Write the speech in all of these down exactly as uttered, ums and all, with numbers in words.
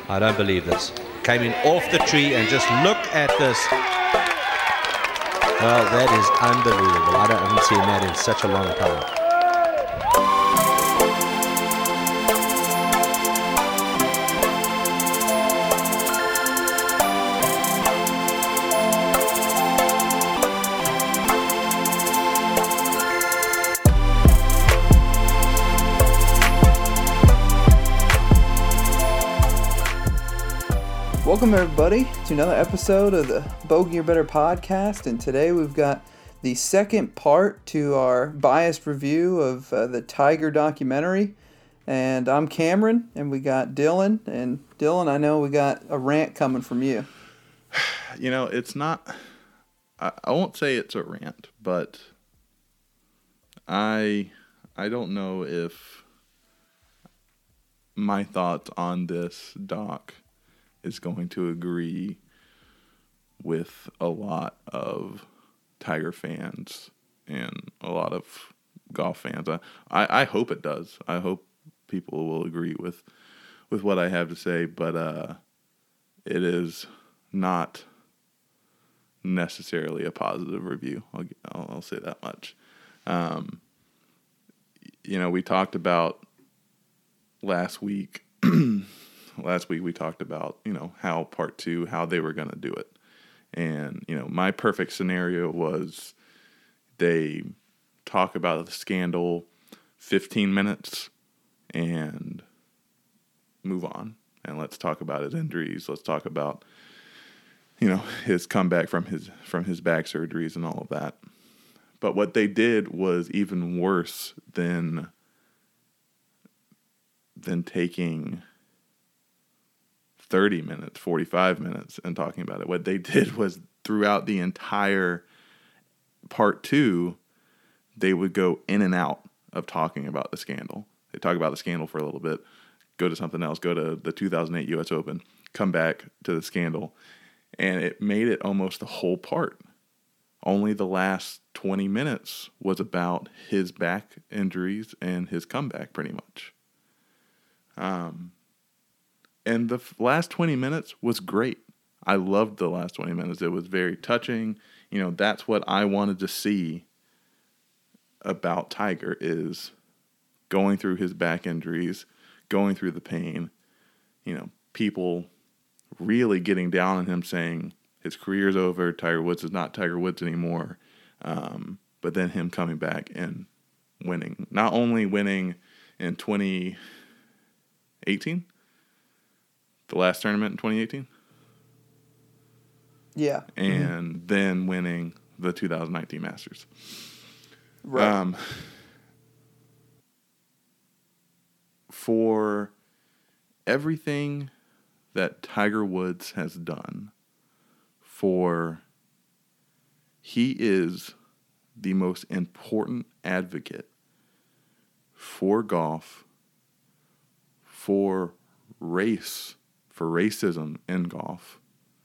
I don't believe this. Came in off the tree and just look at this. Well, that is unbelievable. I, don't, I haven't seen that in such a long time. Welcome, everybody, to another episode of the Bogey or Better podcast, and today we've got the second part to our biased review of uh, the Tiger documentary, and I'm Cameron, and we got Dylan, and Dylan, I know we got a rant coming from you. You know, it's not, I, I won't say it's a rant, but I, I don't know if my thoughts on this doc is going to agree with a lot of Tiger fans and a lot of golf fans. I, I, I hope it does. I hope people will agree with with what I have to say, but uh, it is not necessarily a positive review. I'll, I'll, I'll say that much. Um, you know, we talked about last week Last week we talked about, you know, how part two, how they were going to do it. And, you know, my perfect scenario was they talk about the scandal fifteen minutes and move on. And let's talk about his injuries. Let's talk about, you know, his comeback from his from his back surgeries and all of that. But what they did was even worse than than taking thirty minutes, forty-five minutes, and talking about it. What they did was throughout the entire part two, they would go in and out of talking about the scandal. They talk about the scandal for a little bit, go to something else, go to the two thousand eight U S Open, come back to the scandal, and it made it almost the whole part. Only the last twenty minutes was about his back injuries and his comeback, pretty much. Um... And the last twenty minutes was great. I loved the last twenty minutes. It was very touching. You know, that's what I wanted to see about Tiger, is going through his back injuries, going through the pain, you know, people really getting down on him saying his career's over, Tiger Woods is not Tiger Woods anymore. Um, but then him coming back and winning. Not only winning in twenty eighteen, the last tournament in twenty eighteen. Yeah. And mm-hmm. then winning the two thousand nineteen Masters. Right. Um, for everything that Tiger Woods has done, for he is the most important advocate for golf, for race, for racism in golf,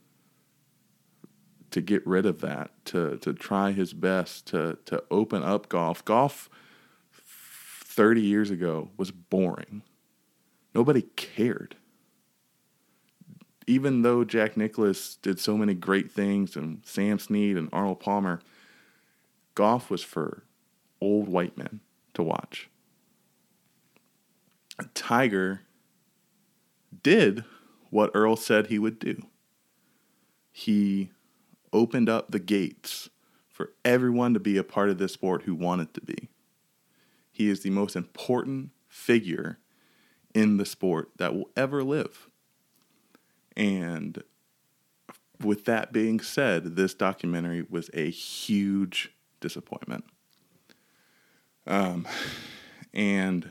to get rid of that, to to try his best to to open up golf. Golf thirty years ago was boring. Nobody cared. Even though Jack Nicklaus did so many great things, and Sam Snead and Arnold Palmer, golf was for old white men to watch. Tiger did what Earl said he would do. He opened up the gates for everyone to be a part of this sport who wanted to be. He is the most important figure in the sport that will ever live. And with that being said, this documentary was a huge disappointment. Um, and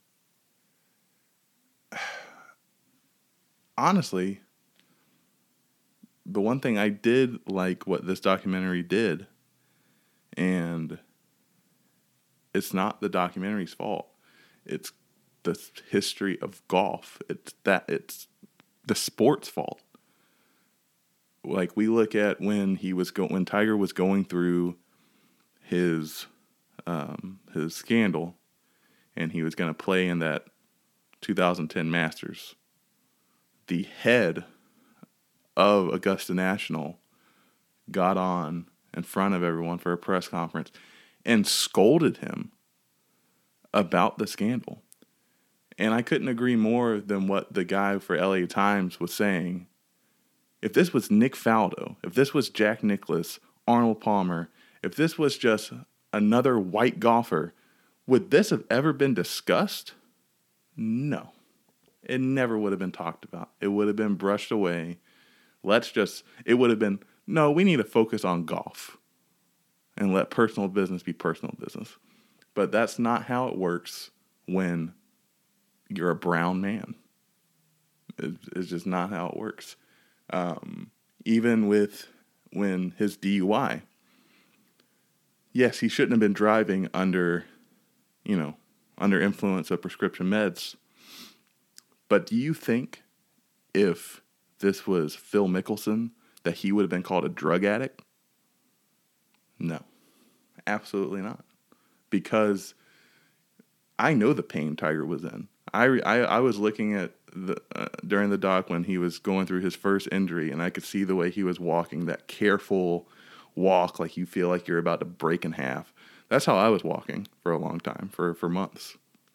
honestly, the one thing I did like what this documentary did, and it's not the documentary's fault. It's the history of golf. It's that it's the sport's fault. Like, we look at when he was go- when Tiger was going through his um, his scandal, and he was going to play in that two thousand ten Masters. the head of Augusta National got on in front of everyone for a press conference and scolded him about the scandal. And I couldn't agree more than what the guy for L A Times was saying. If this was Nick Faldo, if this was Jack Nicklaus, Arnold Palmer, if this was just another white golfer, would this have ever been discussed? No. It never would have been talked about. It would have been brushed away. Let's just, it would have been, no, we need to focus on golf and let personal business be personal business. But that's not how it works when you're a brown man. It's just not how it works. Um, even with when his D U I, yes, he shouldn't have been driving under, you know, under influence of prescription meds. But do you think if this was Phil Mickelson that he would have been called a drug addict? No, absolutely not. Because I know the pain Tiger was in. I, I, I was looking at the uh, during the doc when he was going through his first injury, and I could see the way he was walking, that careful walk, like you feel like you're about to break in half. That's how I was walking for a long time, for, for months.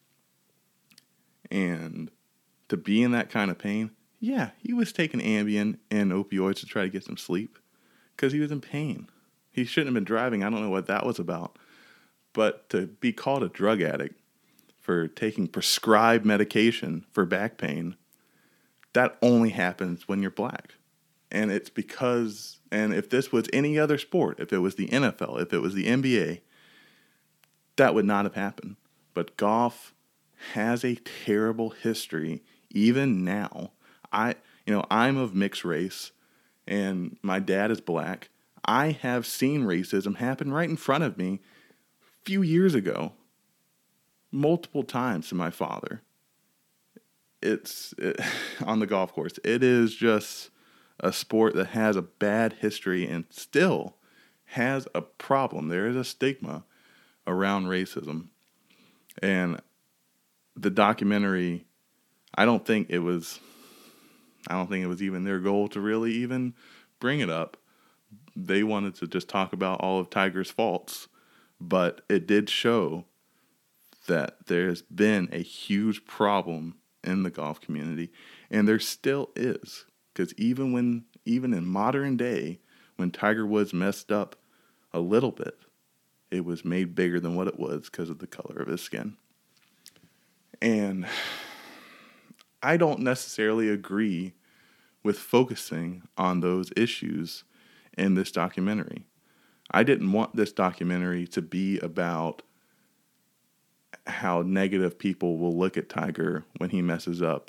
And to be in that kind of pain, yeah, he was taking Ambien and opioids to try to get some sleep because he was in pain. He shouldn't have been driving. I don't know what that was about. But to be called a drug addict for taking prescribed medication for back pain, that only happens when you're black. And it's because, and if this was any other sport, if it was the N F L, if it was the N B A, that would not have happened. But golf has a terrible history, even now. I, you know, I'm of mixed race, and my dad is black. I have seen racism happen right in front of me a few years ago, multiple times to my father. It's it, on the golf course. It is just a sport that has a bad history and still has a problem. There is a stigma around racism. And the documentary, I don't think it was, I don't think it was even their goal to really even bring it up. They wanted to just talk about all of Tiger's faults, but it did show that there's been a huge problem in the golf community, and there still is. Because even when, even in modern day, when Tiger Woods messed up a little bit, it was made bigger than what it was because of the color of his skin. And I don't necessarily agree with focusing on those issues in this documentary. I didn't want this documentary to be about how negative people will look at Tiger when he messes up,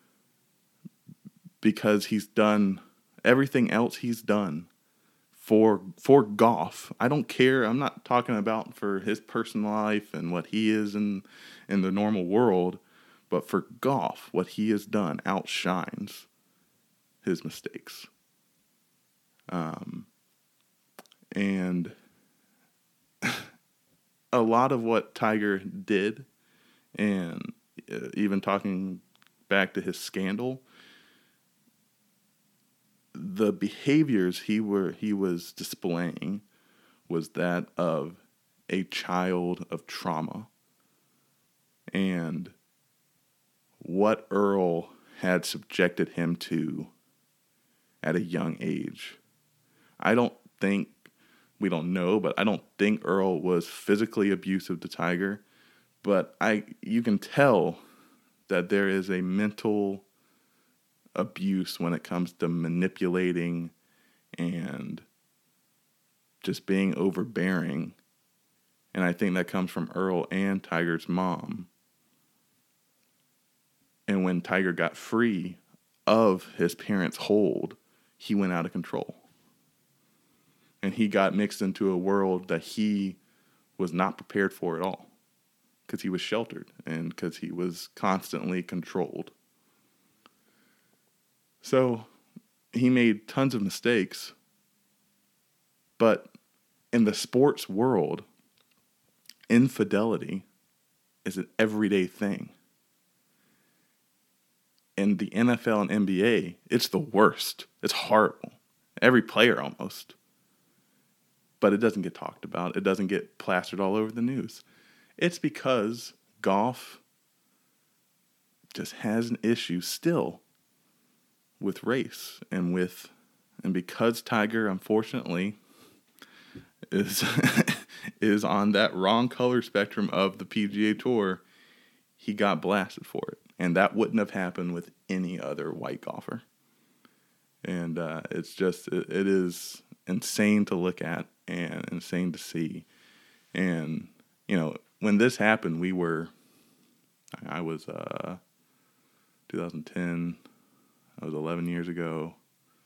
because he's done everything else he's done for for golf. I don't care. I'm not talking about for his personal life and what he is in in the normal world, but for golf, what he has done outshines his mistakes. Um, and a lot of what Tiger did, and uh, even talking back to his scandal, the behaviors he were he was displaying was that of a child of trauma. And what Earl had subjected him to at a young age. I don't think, we don't know, but I don't think Earl was physically abusive to Tiger. But I, you can tell that there is a mental abuse when it comes to manipulating and just being overbearing. And I think that comes from Earl and Tiger's mom. And when Tiger got free of his parents' hold, he went out of control. And he got mixed into a world that he was not prepared for at all, because he was sheltered and because he was constantly controlled. So he made tons of mistakes, but in the sports world, infidelity is an everyday thing. in the N F L and N B A, it's the worst. It's horrible. Every player almost. But it doesn't get talked about. It doesn't get plastered all over the news. It's because golf just has an issue still with race and with, and because Tiger, unfortunately, is is on that wrong color spectrum of the P G A Tour, he got blasted for it. And that wouldn't have happened with any other white golfer. And uh, it's just, it, it is insane to look at and insane to see. And, you know, when this happened, we were, I was uh, twenty ten, I was eleven years ago.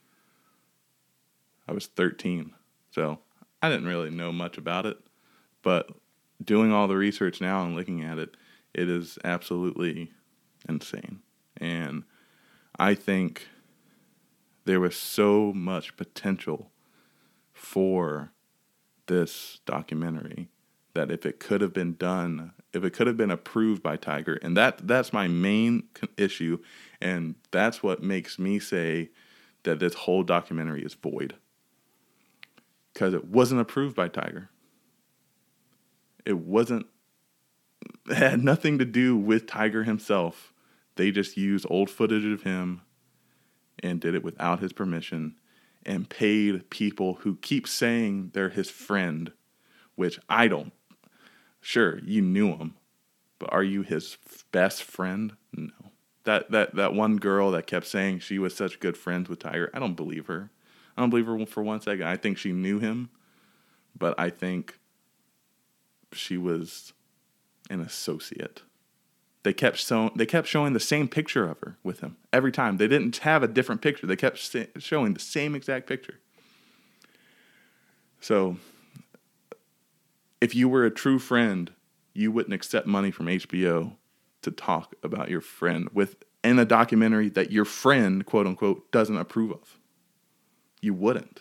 I was thirteen. So I didn't really know much about it. But doing all the research now and looking at it, it is absolutely insane. And I think there was so much potential for this documentary that if it could have been done, if it could have been approved by Tiger, and that that's my main issue, and that's what makes me say that this whole documentary is void. Because it wasn't approved by Tiger. It wasn't, it had nothing to do with Tiger himself. They just used old footage of him and did it without his permission and paid people who keep saying they're his friend, which I don't. Sure, you knew him, but are you his best friend? No. That that that one girl that kept saying she was such good friends with Tiger, I don't believe her. I don't believe her for one second. I think she knew him, but I think she was an associate. They kept so they kept showing the same picture of her with him every time. They didn't have a different picture. They kept showing the same exact picture. So, if you were a true friend, you wouldn't accept money from H B O to talk about your friend with in a documentary that your friend, quote unquote, doesn't approve of. You wouldn't.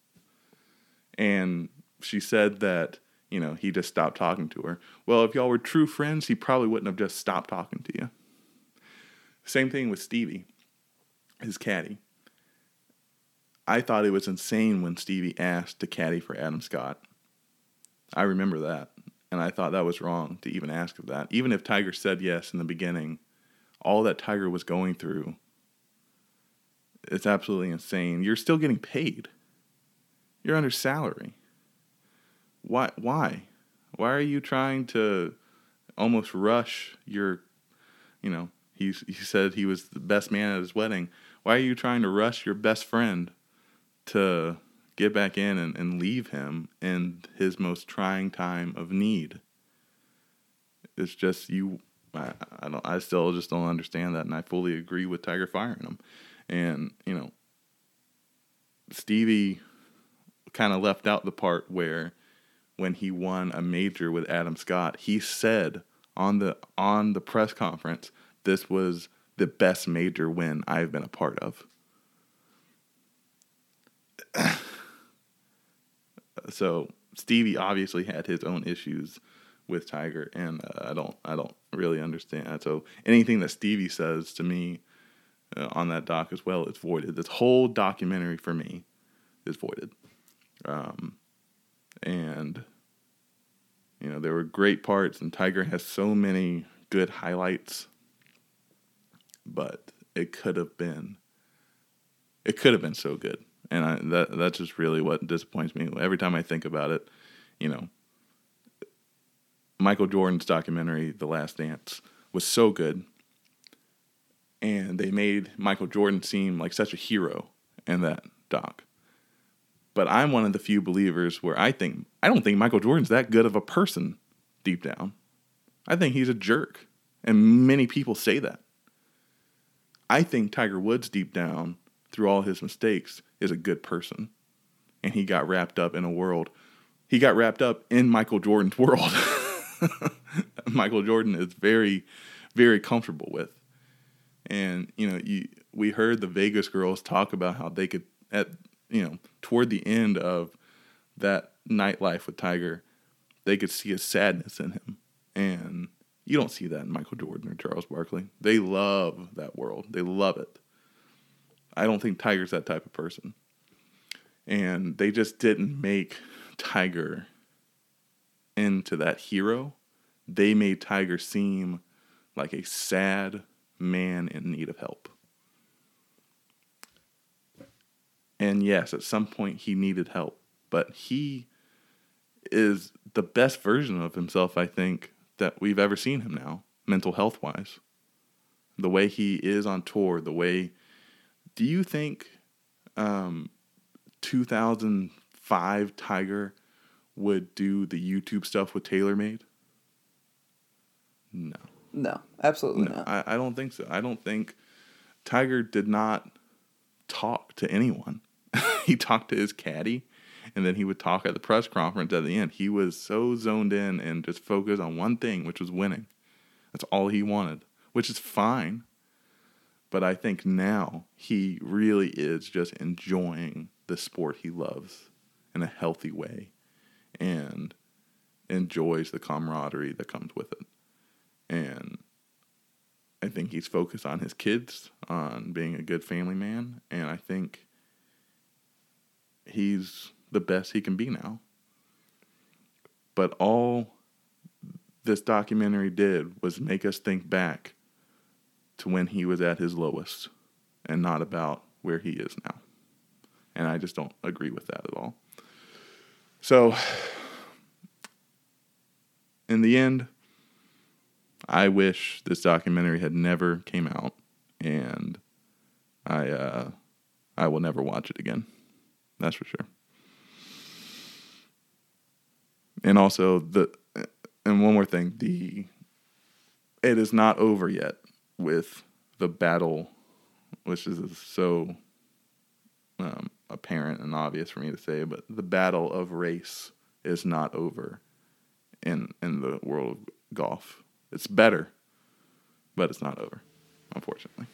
And she said that, you know, he just stopped talking to her. Well, if y'all were true friends, he probably wouldn't have just stopped talking to you. Same thing with Stevie, his caddy. I thought it was insane when Stevie asked to caddy for Adam Scott. I remember that. And I thought that was wrong to even ask of that. Even if Tiger said yes in the beginning, all that Tiger was going through, it's absolutely insane. You're still getting paid. You're under salary. Why? Why? Why are you trying to almost rush your, you know, he, he said he was the best man at his wedding. Why are you trying to rush your best friend to get back in and, and leave him in his most trying time of need? It's just you, I, I don't, I still just don't understand that. And I fully agree with Tiger firing him. And, you know, Stevie kind of left out the part where when he won a major with Adam Scott, he said on the on the press conference, this was the best major win I've been a part of. So Stevie obviously had his own issues with Tiger, and uh, I don't I don't really understand that. So anything that Stevie says to me uh, on that doc as well is voided. This whole documentary for me is voided. Um, and, you know, there were great parts, and Tiger has so many good highlights, but it could have been, it could have been so good. And I, that that's just really what disappoints me. Every time I think about it, you know, Michael Jordan's documentary, The Last Dance, was so good. And they made Michael Jordan seem like such a hero in that doc. But I'm one of the few believers where I think, I don't think Michael Jordan's that good of a person deep down. I think he's a jerk. And many people say that. I think Tiger Woods deep down, through all his mistakes, is a good person. And he got wrapped up in a world. He got wrapped up in Michael Jordan's world. Michael Jordan is very, very comfortable with. And, you know, you, we heard the Vegas girls talk about how they could, at you know, toward the end of that nightlife with Tiger, they could see a sadness in him. And You don't see that in Michael Jordan or Charles Barkley. They love that world. They love it. I don't think Tiger's that type of person. And they just didn't make Tiger into that hero. They made Tiger seem like a sad man in need of help. And yes, at some point he needed help. But he is the best version of himself, I think, that we've ever seen him now, mental health-wise. The way he is on tour, the way... Do you think um, two thousand five Tiger would do the YouTube stuff with TaylorMade? No. No, absolutely no, not. I, I don't think so. I don't think... Tiger did not talk to anyone. He talked to his caddy, and then he would talk at the press conference at the end. He was so zoned in and just focused on one thing, which was winning. That's all he wanted, which is fine. But I think now he really is just enjoying the sport he loves in a healthy way and enjoys the camaraderie that comes with it. And I think he's focused on his kids, on being a good family man, and I think he's the best he can be now. But all this documentary did was make us think back to when he was at his lowest and not about where he is now. And I just don't agree with that at all. So, in the end, I wish this documentary had never came out, and I uh, I will never watch it again. That's for sure. And also the and one more thing, the it is not over yet with the battle, which is so um, apparent and obvious for me to say, but the battle of race is not over in in the world of golf. It's better, but it's not over, unfortunately.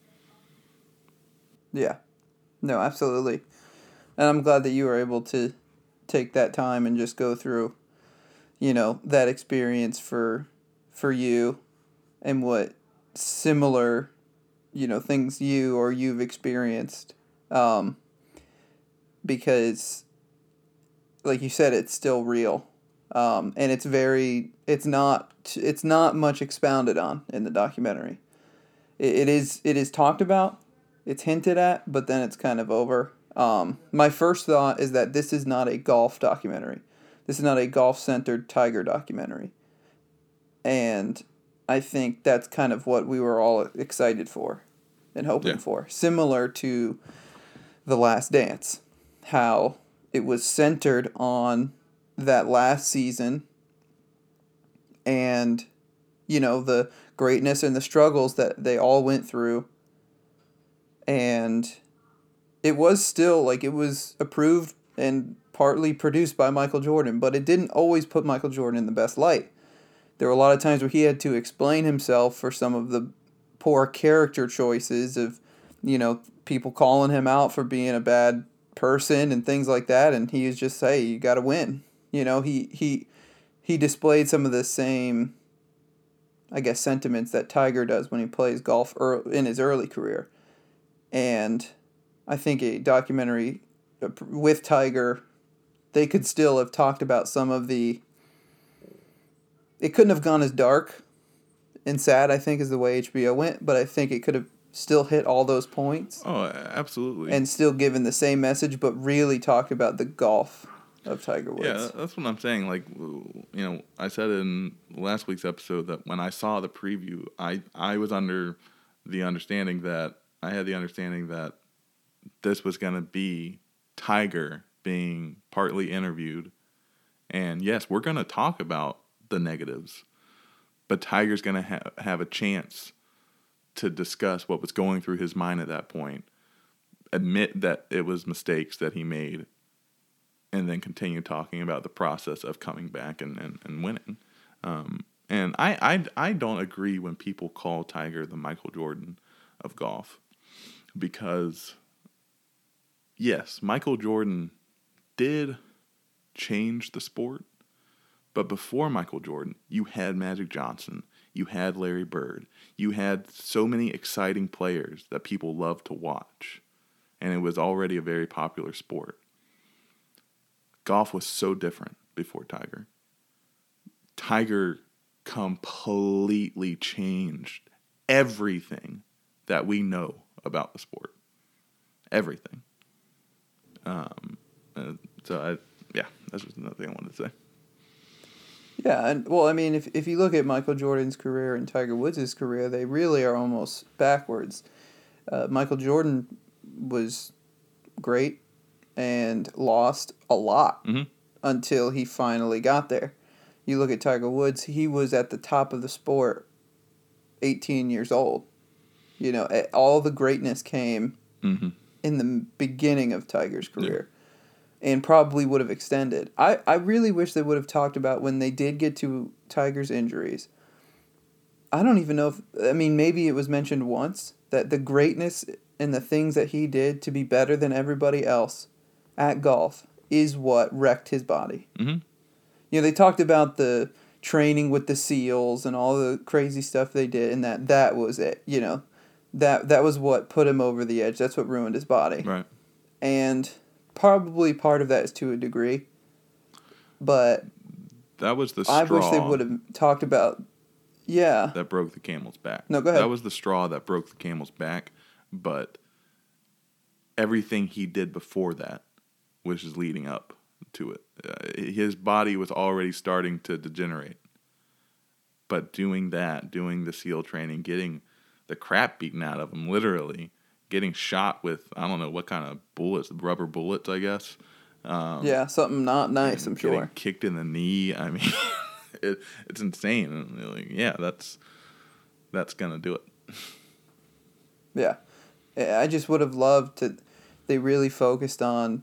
Yeah. No, absolutely. And I'm glad that you were able to take that time and just go through, you know, that experience for for you and what similar, you know, things you or you've experienced. Um, because, like you said, it's still real. Um, and it's very, it's not, it's not much expounded on in the documentary. It, it is, it is talked about, it's hinted at, but then it's kind of over. Um, my first thought is that this is not a golf documentary. This is not a golf-centered Tiger documentary. And I think that's kind of what we were all excited for and hoping Yeah. for. Similar to The Last Dance, how it was centered on that last season and, you know, the greatness and the struggles that they all went through. And it was still, like, it was approved and partly produced by Michael Jordan, but it didn't always put Michael Jordan in the best light. There were a lot of times where he had to explain himself for some of the poor character choices of, you know, people calling him out for being a bad person and things like that, and he was just, hey, you got to win. You know, he, he he displayed some of the same, I guess, sentiments that Tiger does when he plays golf in his early career. And I think a documentary with Tiger, they could still have talked about some of the... It couldn't have gone as dark and sad, I think, as the way H B O went, but I think it could have still hit all those points. Oh, absolutely. And still given the same message, but really talked about the golf of Tiger Woods. Yeah, that's what I'm saying. Like, you know, I said in last week's episode that when I saw the preview, I, I was under the understanding that, I had the understanding that this was going to be Tiger being partly interviewed. And yes, we're going to talk about the negatives, but Tiger's going to ha- have a chance to discuss what was going through his mind at that point, admit that it was mistakes that he made, and then continue talking about the process of coming back and, and, and winning. Um, and I, I, I don't agree when people call Tiger the Michael Jordan of golf, because yes, Michael Jordan did change the sport. But before Michael Jordan, you had Magic Johnson, You had Larry Bird. You had so many exciting players that people loved to watch. And it was already a very popular sport. Golf was so different before Tiger. Tiger completely changed everything that we know about the sport. Everything. Um, uh, so, I, yeah, that's just another thing I wanted to say. Yeah, and well, I mean, if if you look at Michael Jordan's career and Tiger Woods' career, they really are almost backwards. Uh, Michael Jordan was great and lost a lot Mm-hmm. until he finally got there. You look at Tiger Woods, he was at the top of the sport eighteen years old. You know, all the greatness came Mm-hmm. in the beginning of Tiger's career. Yeah. And probably would have extended. I, I really wish they would have talked about when they did get to Tiger's injuries. I don't even know if, I mean, maybe it was mentioned once that the greatness and the things that he did to be better than everybody else at golf is what wrecked his body. Mm-hmm. You know, they talked about the training with the SEALs and all the crazy stuff they did, and that that was it, you know. That that was what put him over the edge. That's what ruined his body. Right. And probably part of that is to a degree. But that was the straw. I wish they would have talked about, yeah. That broke the camel's back. No, go ahead. That was the straw that broke the camel's back, but everything he did before that, which is leading up to it, uh, his body was already starting to degenerate. But doing that, doing the SEAL training, getting the crap beaten out of him, literally, getting shot with, I don't know what kind of bullets, rubber bullets, I guess. Um, yeah, something not nice, I'm getting sure. Kicked in the knee. I mean, it, it's insane. And like, yeah, that's that's gonna do it. Yeah, I just would have loved to. They really focused on,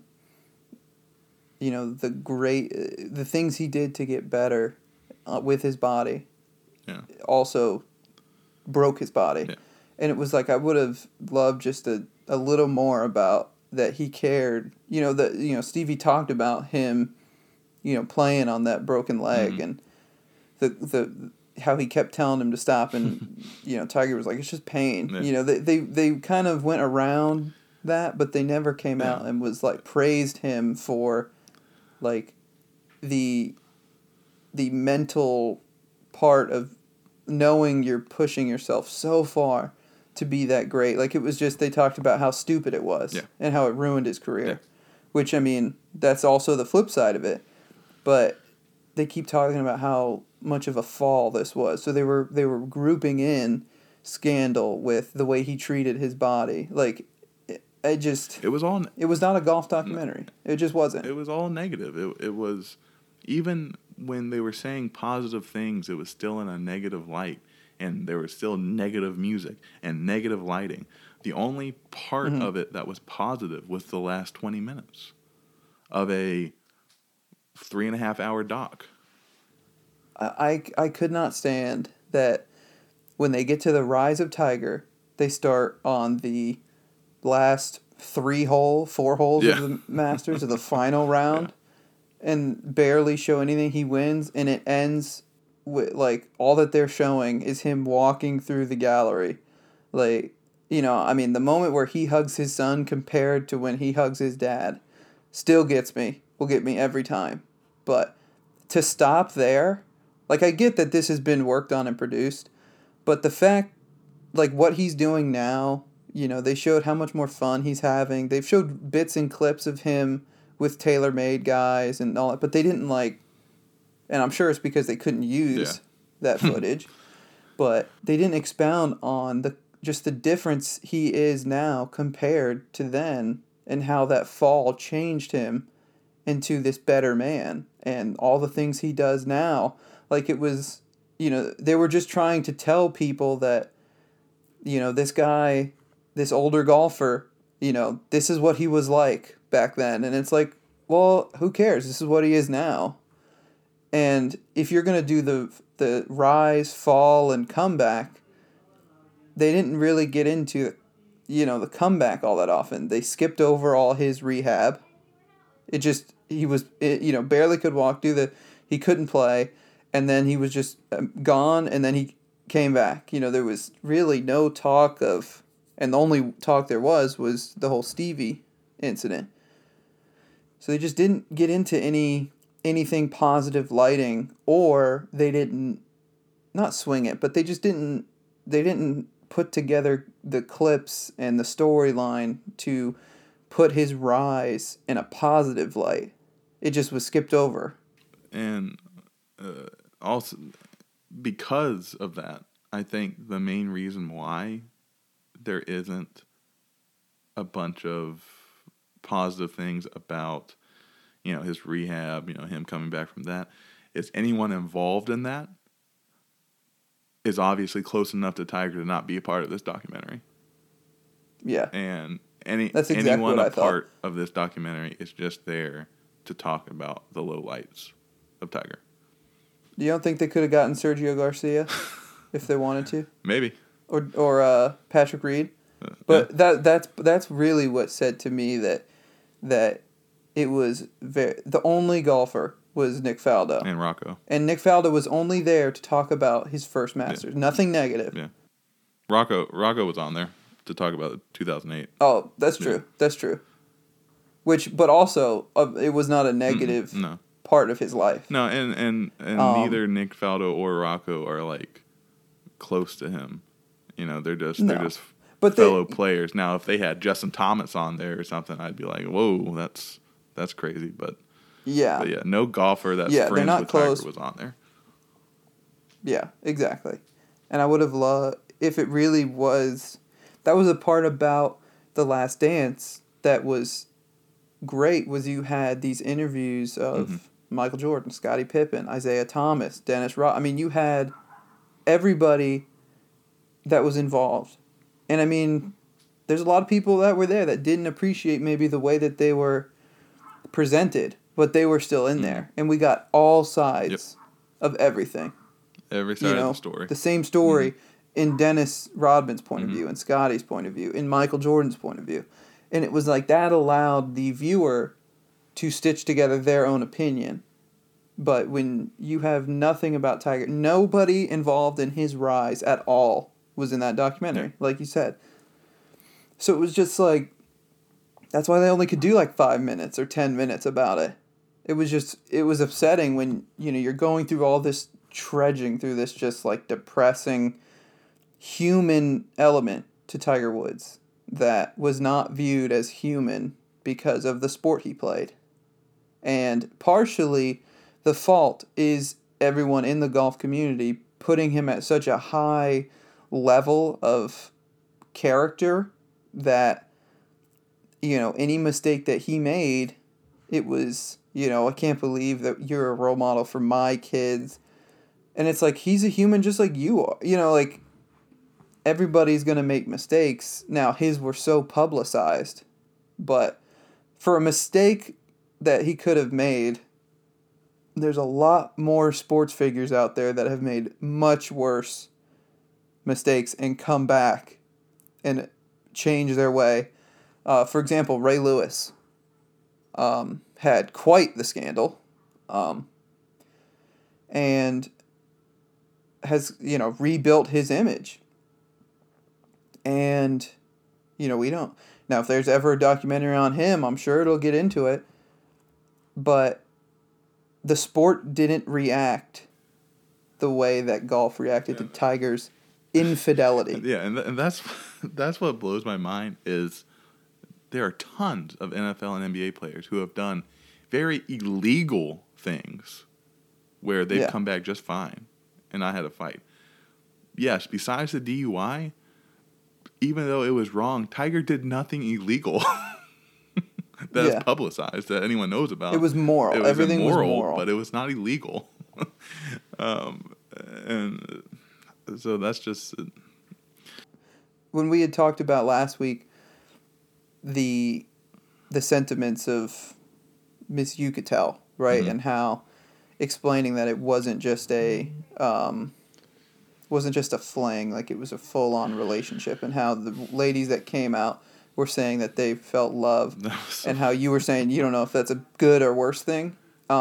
you know, the great, the things he did to get better uh, with his body. Yeah. Also, broke his body. Yeah. And it was like I would have loved just a, a little more about that he cared. You know, that you know, Stevie talked about him, you know, playing on that broken leg Mm-hmm. and the the how he kept telling him to stop, and you know, Tiger was like, it's just pain. Yeah. You know, they, they they kind of went around that, but they never came Yeah. out and was like praised him for like the the mental part of knowing you're pushing yourself so far to be that great. Like, it was just, they talked about how stupid it was Yeah. and how it ruined his career. Yeah. Which, I mean, that's also the flip side of it. But they keep talking about how much of a fall this was. So they were they were grouping in scandal with the way he treated his body. Like, it, it just... It was all... It was not a golf documentary. It just wasn't. It was all negative. It it was... Even when they were saying positive things, it was still in a negative light. And there was still negative music and negative lighting. The only part Mm-hmm. of it that was positive was the last twenty minutes of a three and a half hour doc. I, I, I could not stand that when they get to the Rise of Tiger, they start on the last three hole, four holes Yeah. of the Masters of the final round, and barely show anything. He wins, and it ends with, like, all that they're showing is him walking through the gallery. Like, you know, I mean, the moment where he hugs his son compared to when he hugs his dad still gets me, will get me every time. But to stop there, like, I get that this has been worked on and produced, but the fact, like, what he's doing now, you know, they showed how much more fun he's having. They've showed bits and clips of him with TaylorMade guys and all that, but they didn't, like, and I'm sure it's because they couldn't use Yeah. that footage, but they didn't expound on the just the difference he is now compared to then and how that fall changed him into this better man and all the things he does now. Like, it was, you know, they were just trying to tell people that, you know, this guy, this older golfer, you know, this is what he was like back then. And it's like, well, who cares? This is what he is now. And if you're going to do the the rise, fall, and comeback, they didn't really get into, you know, the comeback all that often. They skipped over all his rehab. It just, he was, it, you know, barely could walk, do the, he couldn't play, and then he was just um, gone, and then he came back. You know, there was really no talk of, and the only talk there was was the whole Stevie incident. So they just didn't get into any anything positive lighting, or they didn't not swing it, but they just didn't they didn't put together the clips and the storyline to put his rise in a positive light. It just was skipped over. And uh, also, because of that, I think the main reason why there isn't a bunch of positive things about, you know, his rehab, you know, him coming back from that, is anyone involved in that is obviously close enough to Tiger to not be a part of this documentary. Yeah. And any That's exactly anyone what a I thought. part of this documentary is just there to talk about the lowlights of Tiger. You don't think they could have gotten Sergio Garcia if they wanted to? Maybe. Or or uh, Patrick Reed? Uh, But yeah. that that's that's really what said to me that that it was very, the only golfer was Nick Faldo. And Rocco. And Nick Faldo was only there to talk about his first Masters. Yeah. Nothing negative. Yeah. Rocco Rocco was on there to talk about two thousand eight. Oh, that's true. Yeah. That's true. Which, but also, uh, it was not a negative Mm-mm, no. part of his life. No, and and, and Um, neither Nick Faldo or Rocco are like close to him. You know, they're just No. they're just But they- fellow players. Now, if they had Justin Thomas on there or something, I'd be like, whoa, that's that's crazy. But Yeah. but yeah, no golfer that's Yeah, they're friends not with close. Tiger was on there. Yeah, exactly. And I would have loved if it really was. That was a part about The Last Dance that was great. Was you had these interviews of Mm-hmm. Michael Jordan, Scottie Pippen, Isaiah Thomas, Dennis Rod. I mean, you had everybody that was involved, and I mean, there's a lot of people that were there that didn't appreciate maybe the way that they were presented, but they were still in Mm-hmm. there, and we got all sides of everything. Every side You know, of the story. the same story in Dennis Rodman's point Mm-hmm. of view, in Scotty's point of view, in Michael Jordan's point of view. And it was like that allowed the viewer to stitch together their own opinion. But when you have nothing about Tiger, nobody involved in his rise at all was in that documentary, Yeah. like you said. So it was just like, that's why they only could do like five minutes or ten minutes about it. It was just, it was upsetting when, you know, you're going through all this trudging through this just like depressing human element to Tiger Woods that was not viewed as human because of the sport he played. And partially the fault is everyone in the golf community putting him at such a high level of character that, you know, any mistake that he made, it was, you know, I can't believe that you're a role model for my kids. And it's like, he's a human just like you are. You know, like, everybody's going to make mistakes. Now, his were so publicized. But for a mistake that he could have made, there's a lot more sports figures out there that have made much worse mistakes and come back and change their way. Uh, for example, Ray Lewis um, had quite the scandal. Um, and has, you know, rebuilt his image. And, you know, we don't. Now, if there's ever a documentary on him, I'm sure it'll get into it. But the sport didn't react the way that golf reacted to Tiger's infidelity. Yeah, and, th- and that's that's what blows my mind is there are tons of N F L and N B A players who have done very illegal things where they've Yeah. come back just fine and I had a fight. Yes, besides the D U I, even though it was wrong, Tiger did nothing illegal that's Yeah. publicized that anyone knows about. It was moral. It was Everything immoral, was moral. but it was not illegal. um, and so that's just... When we had talked about last week the the sentiments of Miss Yucatel, right? Mhm. And how explaining that it wasn't just a um, wasn't just a fling, like it was a full on relationship, and how the ladies that came out were saying that they felt love, That was so and how you were saying you don't know if that's a good or worse thing. Um,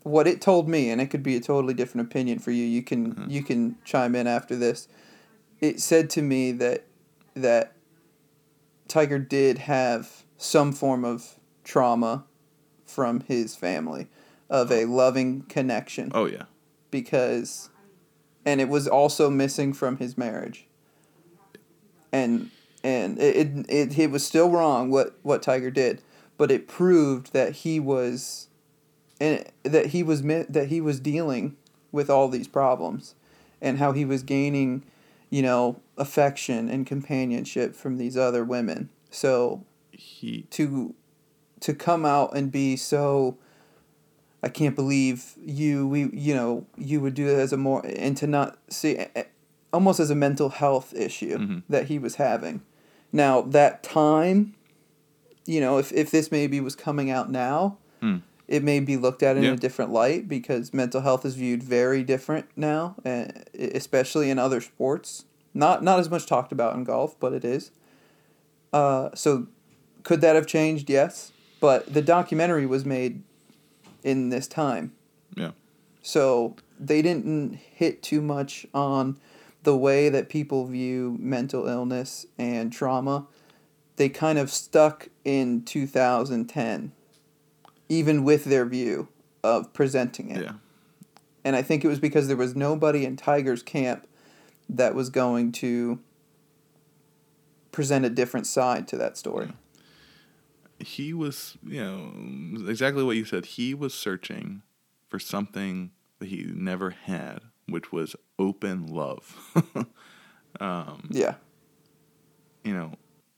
what it told me, and it could be a totally different opinion for you. You can Mm-hmm. you can chime in after this. It said to me that that Tiger did have some form of trauma from his family, of a loving connection, Oh yeah. because, and it was also missing from his marriage. And and it it, it, it was still wrong what, what Tiger did, but it proved that he was, and that he was mi- that he was dealing with all these problems, and how he was gaining, you know, affection and companionship from these other women. So He to to come out and be so, I can't believe you we you know you would do it as a more, and to not see, almost as a mental health issue mm-hmm. that he was having. Now that time, you know, if if this maybe was coming out now, Hmm. it may be looked at in Yeah. a different light, because mental health is viewed very different now, uh, especially in other sports. Not not as much talked about in golf, but it is. Uh, so could that have changed? Yes, but the documentary was made in this time. Yeah. So they didn't hit too much on the way that people view mental illness and trauma. They kind of stuck in two thousand ten, even with their view of presenting it. Yeah. And I think it was because there was nobody in Tiger's camp that was going to present a different side to that story. Yeah. He was, you know, exactly what you said. He was searching for something that he never had, which was open love. um, Yeah. You know,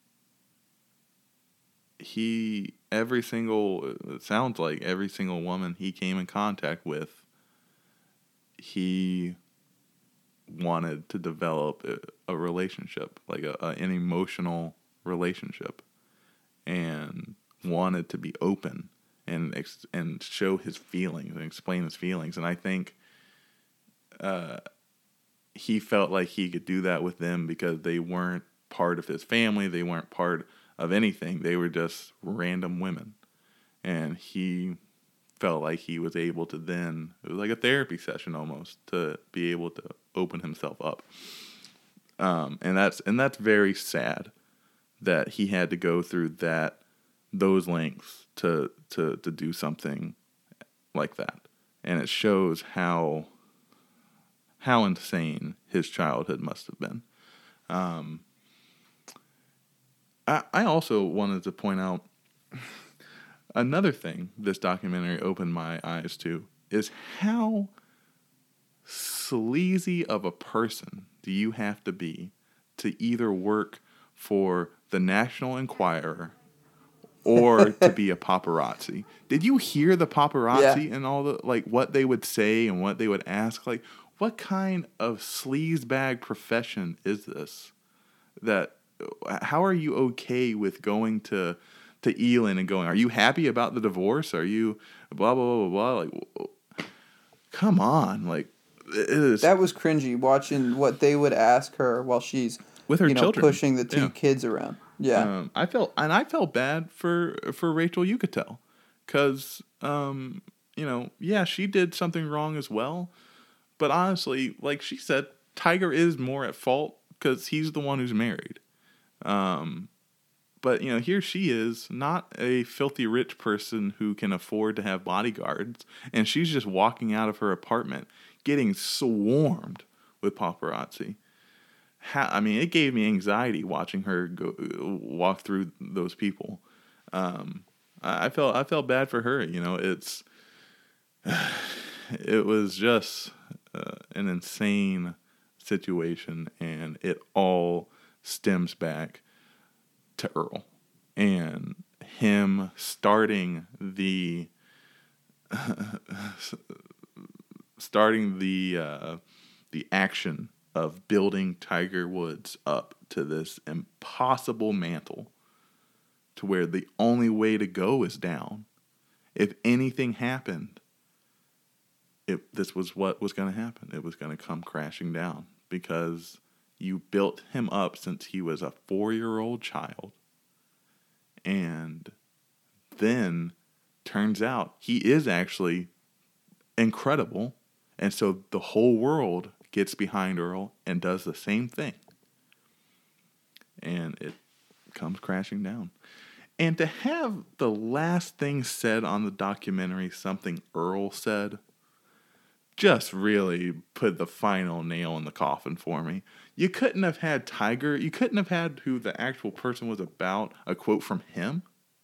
he, every single, it sounds like every single woman he came in contact with, he wanted to develop a, a relationship, like a, a, an emotional relationship, and wanted to be open and ex- and show his feelings and explain his feelings. And I think uh, he felt like he could do that with them because they weren't part of his family. They weren't part of anything. They were just random women. And he felt like he was able to then, it was like a therapy session almost, to be able to open himself up. Um, and that's and that's very sad that he had to go through that, those lengths to to to do something like that. And it shows how how insane his childhood must have been. Um, I I also wanted to point out another thing this documentary opened my eyes to is how sleazy of a person do you have to be to either work for the National Enquirer or to be a paparazzi. Did you hear the paparazzi Yeah. and all the, like, what they would say and what they would ask? Like, what kind of sleazebag profession is this? That, how are you okay with going to to Elin and going, are you happy about the divorce? Are you blah, blah, blah, blah, blah? Like, come on. Like, it is. That was cringy, watching what they would ask her while she's, With her you know, children. pushing the two Yeah. kids around. Yeah. Um, I felt, and I felt bad for, for Rachel Yucatel, because, um, you know, yeah, she did something wrong as well. But honestly, like she said, Tiger is more at fault because he's the one who's married. Um, but, you know, here she is, not a filthy rich person who can afford to have bodyguards, and she's just walking out of her apartment getting swarmed with paparazzi. How, I mean, it gave me anxiety watching her go walk through those people. Um, I, I felt I felt bad for her. You know, it's it was just uh, an insane situation, and it all stems back to Earl and him starting the starting the uh, the action of building Tiger Woods up to this impossible mantle, to where the only way to go is down. If anything happened, it this was what was going to happen. It was going to come crashing down, because you built him up since he was a four-year-old child. And then turns out he is actually incredible. And so the whole world gets behind Earl and does the same thing. And it comes crashing down. And to have the last thing said on the documentary something Earl said just really put the final nail in the coffin for me. You couldn't have had Tiger, you couldn't have had who the actual person was about, a quote from him.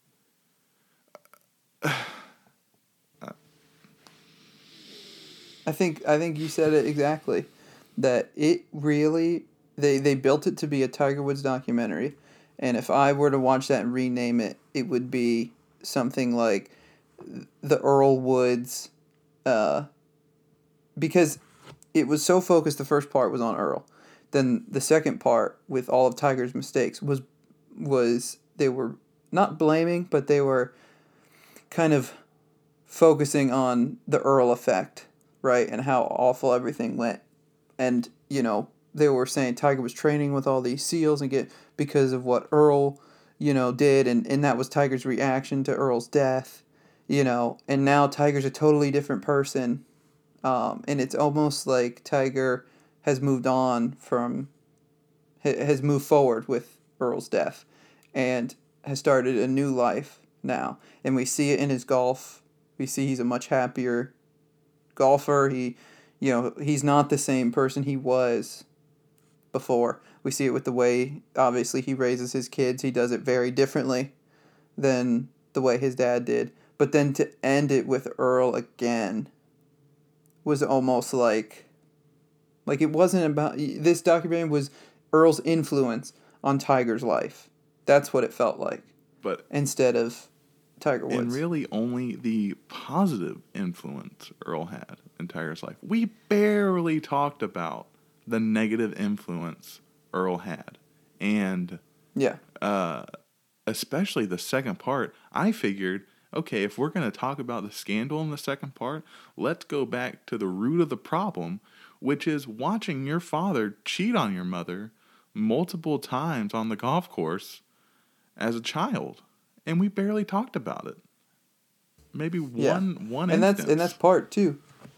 I think I think you said it exactly. That it really they they built it to be a Tiger Woods documentary, and if I were to watch that and rename it, it would be something like the Earl Woods, uh, because it was so focused. The first part was on Earl, then the second part with all of Tiger's mistakes was was they were not blaming, but they were kind of focusing on the Earl effect, right, and how awful everything went. And, you know, they were saying Tiger was training with all these SEALs and get because of what Earl, you know, did, and, and that was Tiger's reaction to Earl's death, you know, and now Tiger's a totally different person, um, and it's almost like Tiger has moved on from, has moved forward with Earl's death, and has started a new life now, and we see it in his golf. We see he's a much happier golfer. He, you know, he's not the same person he was before. We see it with the way, obviously, he raises his kids. He does it very differently than the way his dad did. But then to end it with Earl again was almost like, like it wasn't about, this documentary was Earl's influence on Tiger's life. That's what it felt like. But instead of Tiger Woods. And really only the positive influence Earl had in Tiger's life. We barely talked about the negative influence Earl had. And yeah, uh, especially the second part, I figured, okay, if we're going to talk about the scandal in the second part, let's go back to the root of the problem, which is watching your father cheat on your mother multiple times on the golf course as a child. And we barely talked about it. Maybe one yeah. one and instance. that's and that's part two.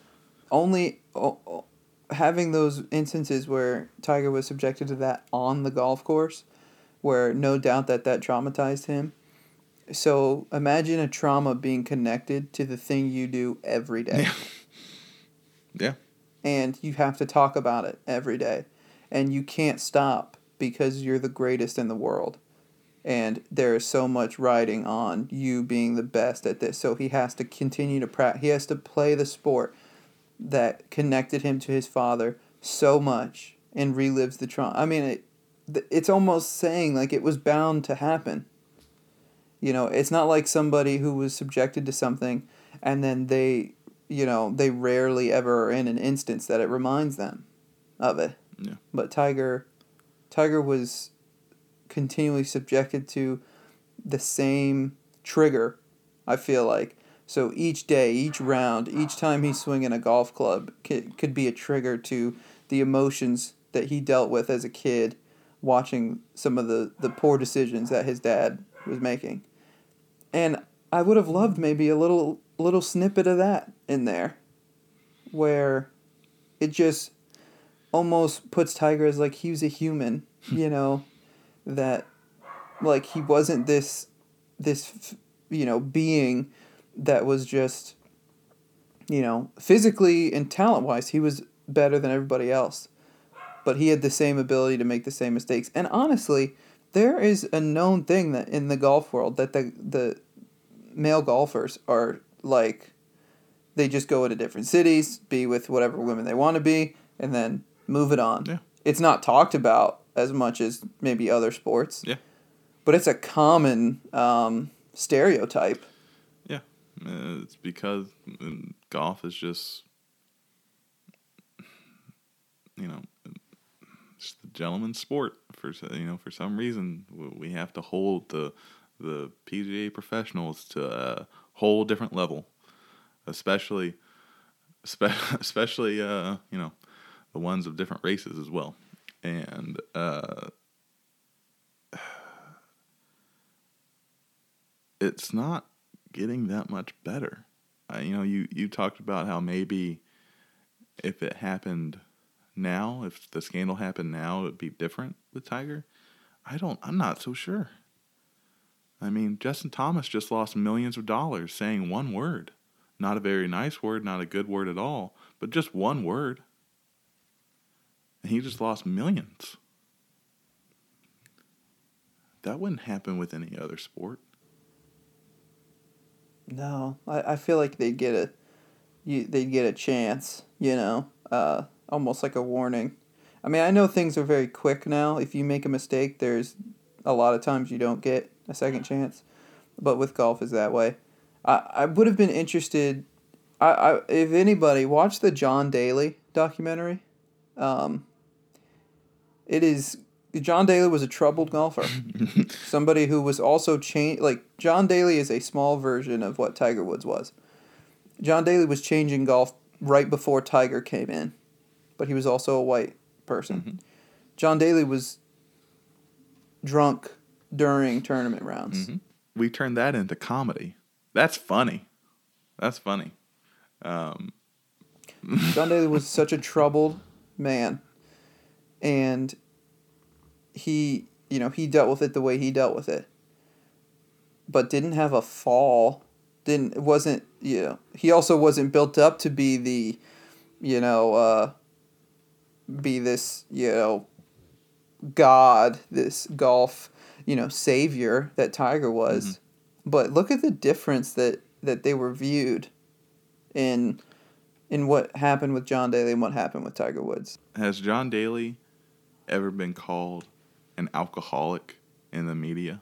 Only oh, oh, having those instances where Tiger was subjected to that on the golf course, where no doubt that that traumatized him. So imagine a trauma being connected to the thing you do every day. Yeah. Yeah. And you have to talk about it every day, and you can't stop because you're the greatest in the world. And there is so much riding on you being the best at this. So he has to continue to practice. He has to play the sport that connected him to his father so much and relives the trauma. I mean, it, it's almost saying like it was bound to happen. You know, it's not like somebody who was subjected to something and then they, you know, they rarely ever are in an instance that it reminds them of it. Yeah. But Tiger, Tiger was continually subjected to the same trigger, I feel like. So each day, each round, each time he's swinging a golf club could, could be a trigger to the emotions that he dealt with as a kid watching some of the, the poor decisions that his dad was making. And I would have loved maybe a little little snippet of that in there where it just almost puts Tiger as like he was a human, you know, that like he wasn't this this you know being that was just, you know, physically and talent wise he was better than everybody else, but he had the same ability to make the same mistakes. And honestly, there is a known thing that in the golf world that the the male golfers are like, they just go into different cities, be with whatever women they want to be, and then move it on. Yeah. It's not talked about as much as maybe other sports. Yeah. But it's a common um, stereotype. Yeah. Uh, it's because golf is just, you know, it's the gentleman's sport. For you know, for some reason, we have to hold the the P G A professionals to a whole different level, especially, especially uh, you know, the ones of different races as well, and uh, it's not getting that much better. uh, you know, you, you talked about how maybe if it happened now, if the scandal happened now, it would be different with Tiger. I don't, I'm not so sure. I mean, Justin Thomas just lost millions of dollars saying one word. Not a very nice word, not a good word at all, but just one word. And he just lost millions. That wouldn't happen with any other sport. No, I, I feel like they'd get a, you they'd get a chance, you know, uh, almost like a warning. I mean, I know things are very quick now. If you make a mistake, there's a lot of times you don't get a second chance. But with golf is that way. I, I would have been interested, I, I if anybody, watch the John Daly documentary. Um, it is... John Daly was a troubled golfer. Somebody who was also change like John Daly is a small version of what Tiger Woods was. John Daly was changing golf right before Tiger came in, but he was also a white person. Mm-hmm. John Daly was drunk during tournament rounds. Mm-hmm. We turned that into comedy. That's funny. That's funny. Um. John Daly was such a troubled man, and he, you know, he dealt with it the way he dealt with it, but didn't have a fall. Didn't, wasn't, you know, he also wasn't built up to be the, you know, uh, be this, you know, god, this golf, you know, savior that Tiger was. Mm-hmm. But look at the difference that, that they were viewed in, in what happened with John Daly and what happened with Tiger Woods. Has John Daly ever been called an alcoholic in the media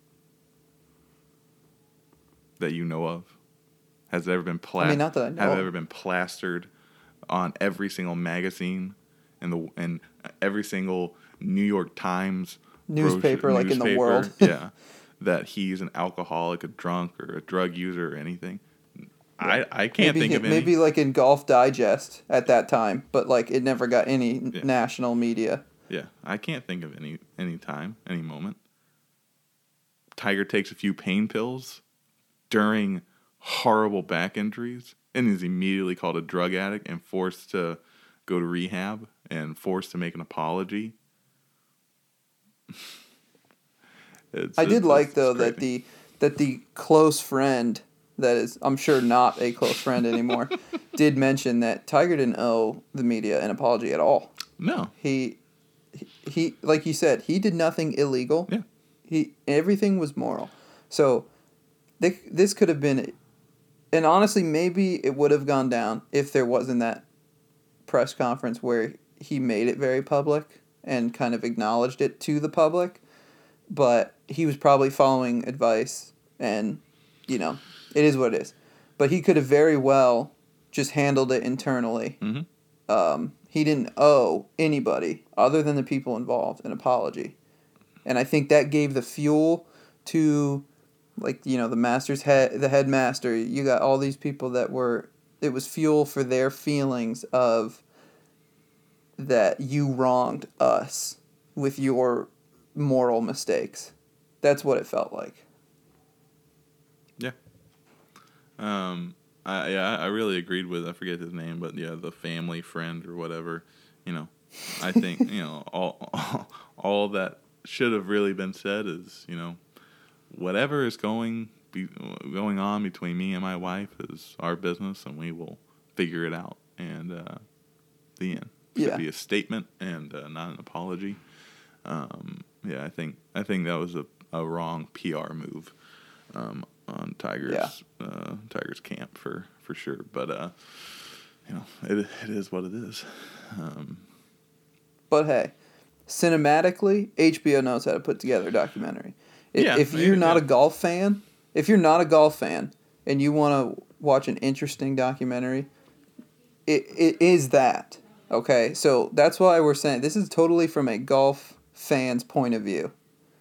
that you know of? Has it ever been pla- I mean, not that I know. Have it ever been plastered on every single magazine and the and every single New York Times newspaper, brochure, like newspaper, in the world? Yeah, that he's an alcoholic, a drunk, or a drug user or anything. Yeah. I, I can't maybe, think of any. Maybe like in Golf Digest at that time, but like it never got any yeah. national media. Yeah, I can't think of any any time, any moment. Tiger takes a few pain pills during horrible back injuries and is immediately called a drug addict and forced to go to rehab and forced to make an apology. it's, I did it's, like, it's though, crazy. that the that the close friend that is, I'm sure not a close friend anymore, did mention that Tiger didn't owe the media an apology at all. No. He... He, like you said, he did nothing illegal. Yeah. He everything was moral. So, they, this could have been, and honestly, maybe it would have gone down if there wasn't that press conference where he made it very public and kind of acknowledged it to the public. But he was probably following advice, and, you know, it is what it is. But he could have very well just handled it internally. Mm-hmm. Um, he didn't owe anybody other than the people involved an apology. And I think that gave the fuel to, like, you know, the master's head, the headmaster. You got all these people that were, it was fuel for their feelings of that you wronged us with your moral mistakes. That's what it felt like. Yeah. Um, I, yeah, I really agreed with, I forget his name, but yeah, the family friend or whatever, you know, I think, you know, all, all, all that should have really been said is, you know, whatever is going be, going on between me and my wife is our business, and we will figure it out. And uh, the end. It yeah. should be a statement and uh, not an apology. Um, yeah, I think I think that was a, a wrong P R move um, on Tiger's yeah. uh, Tiger's camp for, for sure. But uh, you know, it it is what it is. Um, but hey, cinematically, H B O knows how to put together a documentary. If, yeah, if you're not yeah. a golf fan, if you're not a golf fan and you want to watch an interesting documentary, it it is that. Okay, so that's why we're saying this is totally from a golf fan's point of view.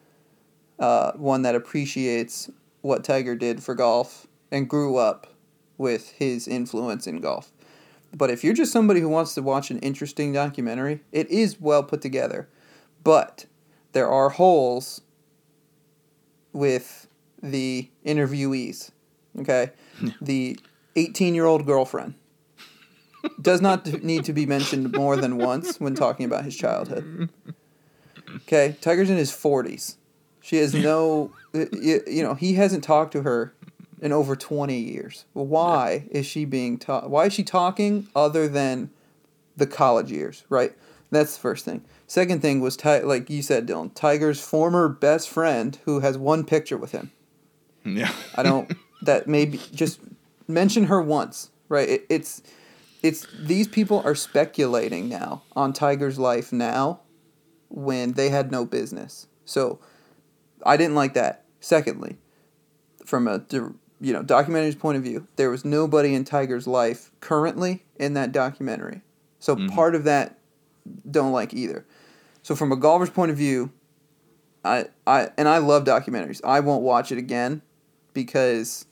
Uh, one that appreciates what Tiger did for golf and grew up with his influence in golf. But if you're just somebody who wants to watch an interesting documentary, it is well put together. But there are holes with the interviewees. Okay? The eighteen-year-old girlfriend. Does not need to be mentioned more than once when talking about his childhood. Okay, Tiger's in his forties. She has no, you, you know, he hasn't talked to her in over twenty years. Why is she being taught? Why is she talking other than the college years, right? That's the first thing. Second thing was, Ti- like you said, Dylan, Tiger's former best friend who has one picture with him. Yeah. I don't, that maybe, just mention her once, right? It, it's, it's, these people are speculating now on Tiger's life now when they had no business. So, I didn't like that. Secondly, from a, you know, documentary's point of view, there was nobody in Tiger's life currently in that documentary. So mm-hmm. part of that, don't like either. So from a golfer's point of view, I, I and I love documentaries. I won't watch it again because,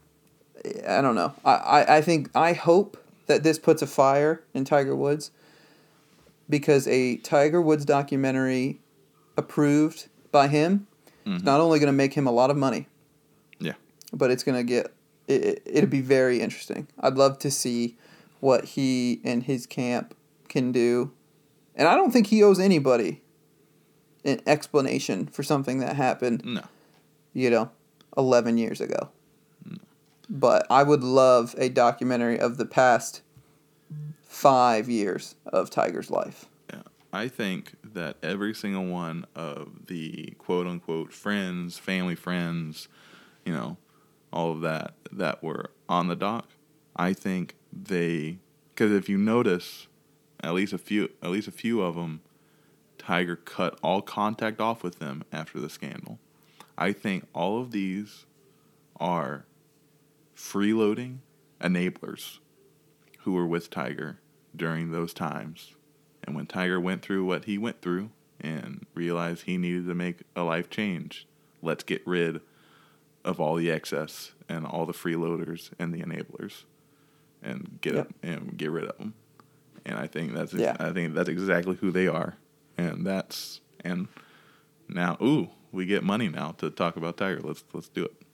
I don't know. I, I, I think, I hope that this puts a fire in Tiger Woods because a Tiger Woods documentary approved by him mm-hmm. is not only going to make him a lot of money, yeah, but it's going to get, it, it, it'll be very interesting. I'd love to see what he and his camp can do. And I don't think he owes anybody an explanation for something that happened, no. you know, eleven years ago. No. But I would love a documentary of the past five years of Tiger's life. Yeah, I think that every single one of the quote-unquote friends, family friends, you know, all of that, that were on the dock, I think they, because if you notice, at least a few, at least a few of them, Tiger cut all contact off with them after the scandal. I think all of these are freeloading enablers who were with Tiger during those times. And when Tiger went through what he went through and realized he needed to make a life change, let's get rid of all the excess and all the freeloaders and the enablers and get yep. and get rid of them. And I think that's yeah. I think that's exactly who they are. And that's and now ooh, we get money now to talk about Tiger. Let's let's do it.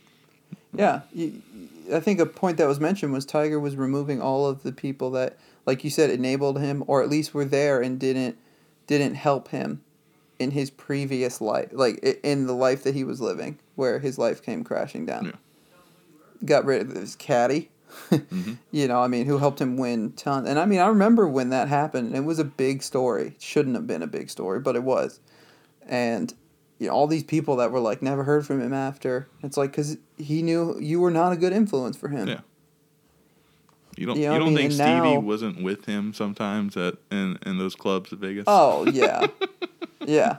Yeah, I think a point that was mentioned was Tiger was removing all of the people that, like you said, enabled him or at least were there and didn't didn't help him in his previous life, like in the life that he was living, where his life came crashing down. Yeah. Got rid of his caddy. mm-hmm. You know, I mean, who helped him win tons. And I mean, I remember when that happened. It was a big story. It shouldn't have been a big story, but it was. And, you know, all these people that were like, never heard from him after. It's like, because he knew you were not a good influence for him. Yeah. You don't, you, know you don't I mean? think And Stevie now, wasn't with him sometimes at in, in those clubs at Vegas? Oh, yeah. yeah.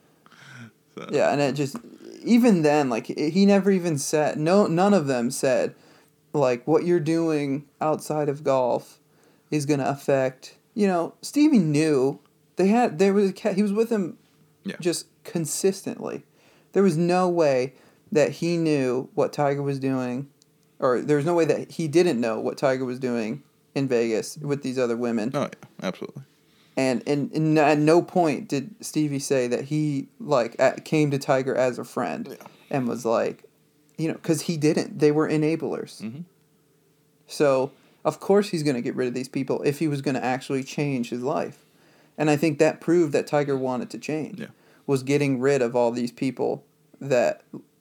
So. Yeah, and it just, even then, like, he never even said, no, none of them said, like, what you're doing outside of golf is going to affect, you know, Stevie knew they had, there was a cat, he was with him yeah. just consistently. There was no way that he knew what Tiger was doing, or there was no way that he didn't know what Tiger was doing in Vegas with these other women. Oh, yeah, absolutely. And, and, and at no point did Stevie say that he, like, at, came to Tiger as a friend yeah. and was like, you know, because he didn't. They were enablers. Mm-hmm. So, of course he's going to get rid of these people if he was going to actually change his life. And I think that proved that Tiger wanted to change. Yeah. Was getting rid of all these people that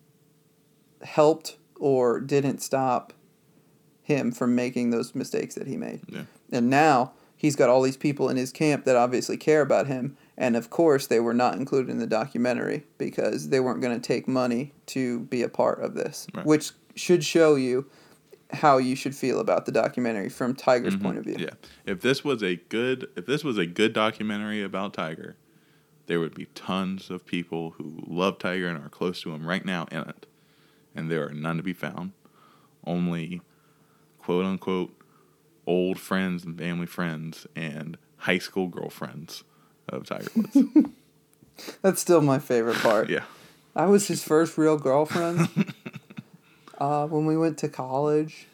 helped or didn't stop him from making those mistakes that he made. Yeah. And now he's got all these people in his camp that obviously care about him. And, of course, they were not included in the documentary because they weren't going to take money to be a part of this, right. which should show you how you should feel about the documentary from Tiger's mm-hmm. point of view. Yeah. If this was a good if this was a good documentary about Tiger, there would be tons of people who love Tiger and are close to him right now in it. And there are none to be found. Only quote unquote old friends and family friends and high school girlfriends of Tiger Woods. That's still my favorite part. Yeah. I was his first real girlfriend uh, when we went to college,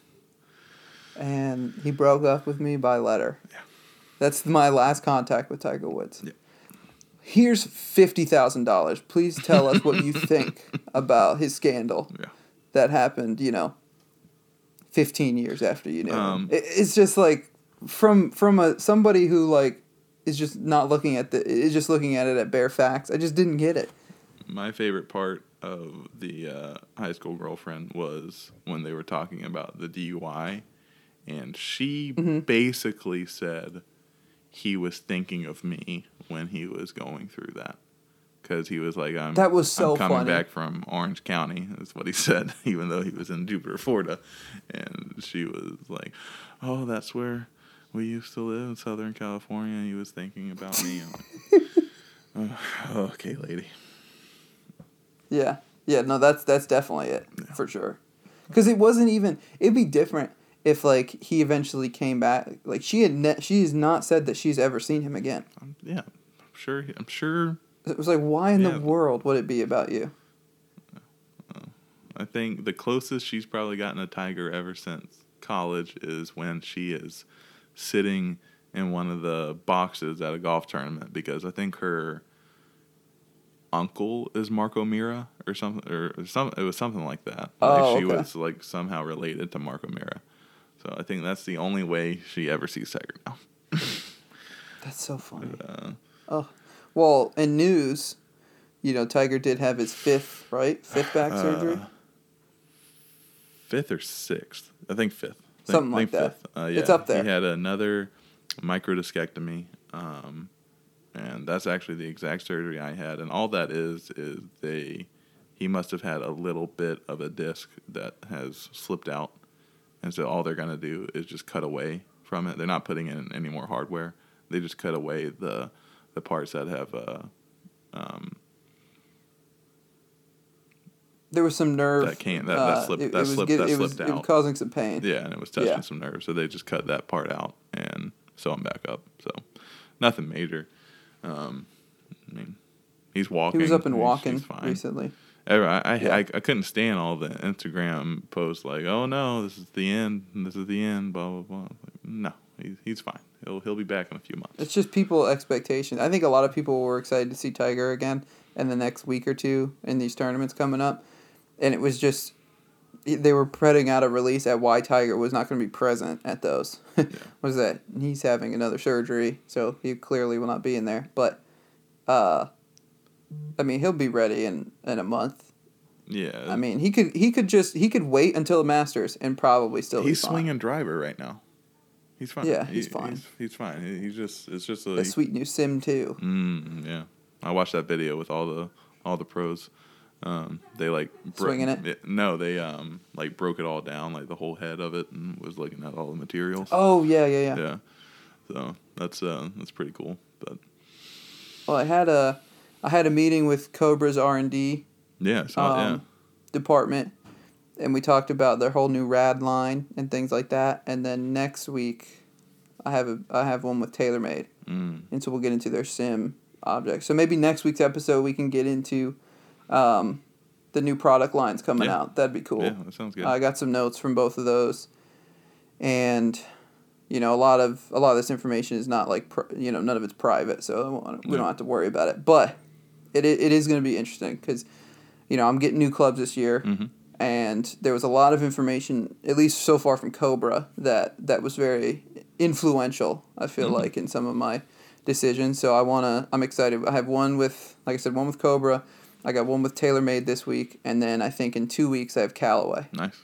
and he broke up with me by letter. Yeah. That's my last contact with Tiger Woods. Yeah. Here's fifty thousand dollars. Please tell us what you think about his scandal yeah. that happened, you know, fifteen years after you knew Um, him. It, it's just like from from a somebody who like is just not looking at the is just looking at it at bare facts. I just didn't get it. My favorite part of the uh, high school girlfriend was when they were talking about the D U I, and she Mm-hmm. basically said he was thinking of me when he was going through that. Because he was like, I'm, That was so I'm coming funny. back from Orange County, is what he said, even though he was in Jupiter, Florida. And she was like, oh, that's where we used to live in Southern California. He was thinking about me. I'm like, oh, okay, lady. Yeah, yeah, no, that's that's definitely it for sure. Because it wasn't even. It'd be different if like he eventually came back. Like she had, ne- she has not said that she's ever seen him again. Um, yeah, I'm sure. I'm sure. It was like, why in Yeah. the world would it be about you? I think the closest she's probably gotten a tiger ever since college is when she is sitting in one of the boxes at a golf tournament, because I think her uncle is Marco Mira or something, or some. It was something like that. Like Oh, she okay. was like somehow related to Marco Mira. So I think that's the only way she ever sees Tiger now. That's so funny. Uh, Oh, well, in news, you know, Tiger did have his fifth, right? Fifth back surgery. Uh, fifth or sixth? I think fifth. I think, Something I like think that. Fifth. Uh, yeah. It's up there. He had another microdiscectomy, um, and that's actually the exact surgery I had. And all that is is they, he must have had a little bit of a disc that has slipped out, and so all they're gonna do is just cut away from it. They're not putting in any more hardware. They just cut away the the parts that have uh, um, There was some nerve. that can't that, uh, that slipped it, that it was slipped get- that it was, slipped It out. was causing some pain. Yeah, and it was touching Yeah. some nerves, so they just cut that part out and sew him back up. So nothing major. Um, I mean, he's walking. He was up and He's- walking he's fine. recently. I, I, Yeah. I, I couldn't stand all the Instagram posts like, "Oh no, this is the end. This is the end." Blah blah blah. Like, no, he's he's fine. He'll he'll be back in a few months. It's just people expectations. I think a lot of people were excited to see Tiger again in the next week or two in these tournaments coming up, and it was just they were putting out a release at why Tiger was not going to be present at those. Was that he's having another surgery, so he clearly will not be in there. But, uh, I mean, he'll be ready in, in a month. Yeah, I mean, he could he could just he could wait until the Masters and probably still he's be fine. swinging driver right now. He's fine. Yeah, he's He- fine. He's, he's fine. He- He's just it's just a A sweet new sim too. Mm, yeah, I watched that video with all the all the pros. Um, they like bro- Swinging it? No, they um like broke it all down, like the whole head of it, and was looking at all the materials. Oh yeah yeah yeah. Yeah, so that's uh that's pretty cool. But Well, I had a I had a meeting with Cobra's R and D yeah, so um, department, and we talked about their whole new rad line and things like that. And then next week, I have a I have one with TaylorMade, yeah, mm, and so we'll get into their sim objects. So maybe next week's episode we can get into um, the new product lines coming Yeah. out. That'd be cool. yeah, that sounds good. I got some notes from both of those, and you know a lot of a lot of this information is not like pr- you know none of it's private, so I won't- we Yeah. don't have to worry about it. But it i- it is going to be interesting because you know I'm getting new clubs this year, Mhm. and there was a lot of information, at least so far from Cobra, that that was very influential. I feel Mhm. like in some of my decisions. So I wanna I'm excited. I have one with like I said one with Cobra. I got one with TaylorMade this week, and then I think in two weeks I have Callaway. Nice.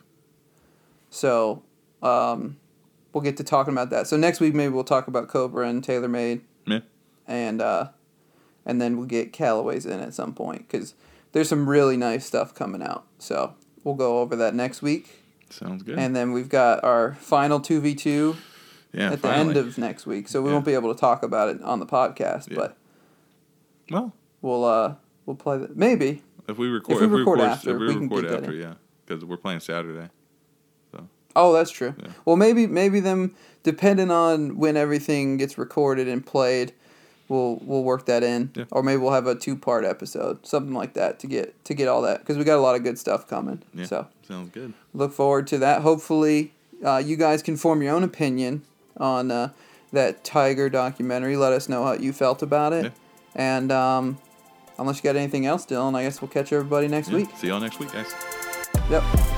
So, um, we'll get to talking about that. So next week maybe we'll talk about Cobra and TaylorMade, Yeah. and uh, and then we'll get Callaways in at some point because there's some really nice stuff coming out. So we'll go over that next week, Sounds good. and then we've got our final two v two yeah, at the finally. end of next week. So we Yeah. won't be able to talk about it on the podcast, Yeah. but well, we'll uh we'll play that maybe. if we record, we if we record record, after, if we, we can record get that after, in. yeah, because we're playing Saturday. Oh, that's true. Yeah. Well, maybe maybe them depending on when everything gets recorded and played, we'll we'll work that in, Yeah. or maybe we'll have a two part episode, something like that, to get to get all that because we got a lot of good stuff coming. Yeah, So sounds good. look forward to that. Hopefully, uh, you guys can form your own opinion on uh, that Tiger documentary. Let us know how you felt about it, Yeah. and um, unless you got anything else, Dylan, I guess we'll catch everybody next Yeah. week. See y'all next week, guys. Yep.